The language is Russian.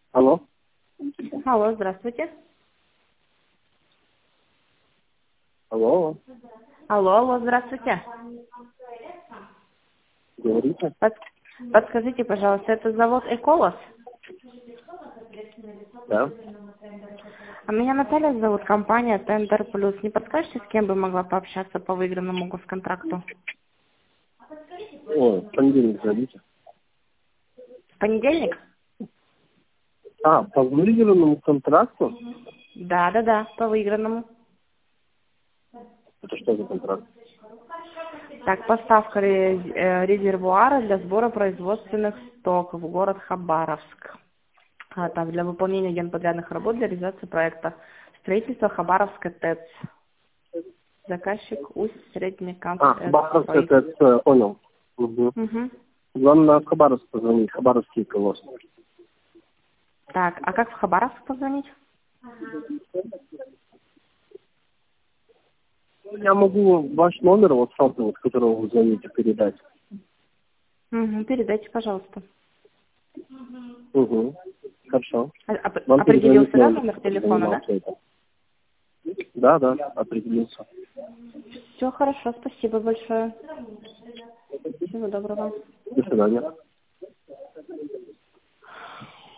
Алло. Алло, здравствуйте. Алло. Алло, здравствуйте. Говорите. Подскажите, пожалуйста, это завод «Эколос»? Да. А меня Наталья зовут, компания «Тендер Плюс». Не подскажете, с кем бы могла пообщаться по выигранному госконтракту? О, в понедельник зайдите. В понедельник? По выигранному контракту? Да, по выигранному. Это что за контракт? Так, поставка резервуара для сбора производственных стоков в город Хабаровск. Там для выполнения генподрядных работ для реализации проекта строительство Хабаровской ТЭЦ. Заказчик Усть-Среднекамск. Хабаровск, это понял. Угу. Угу. Главное, в Хабаровск позвонить, Хабаровский колосс. Так, а как в Хабаровск позвонить? Я могу ваш номер, вот с которого вы звоните, передать. Угу, передайте, пожалуйста. Угу. Хорошо. Вам Определился, перезвонит да, номер, номер который телефона, да? занимался этим. Да, определился. Все хорошо, спасибо большое. Всего доброго. До свидания.